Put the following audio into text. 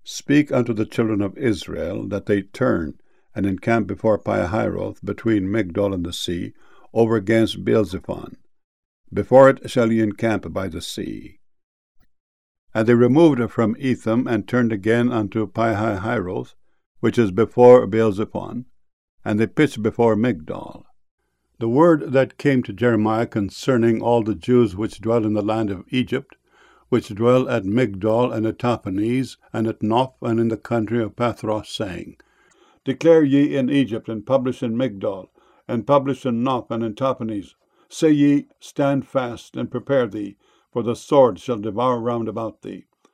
Speak unto the children of Israel that they turn and encamp before Pihahiroth between Migdol and the sea, over against Baal-zephon. Before it shall ye encamp by the sea. And they removed from Etham, and turned again unto Pihahiroth, which is before Baal-zephon, and they pitched before Migdol. The word that came to Jeremiah concerning all the Jews which dwell in the land of Egypt, which dwell at Migdol and at Tahpanhes, and at Noph, and in the country of Pathros, saying, Declare ye in Egypt, and publish in Migdol, and publish in Noph, and in Tahpanhes. Say ye, Stand fast, and prepare thee, for the sword shall devour round about thee.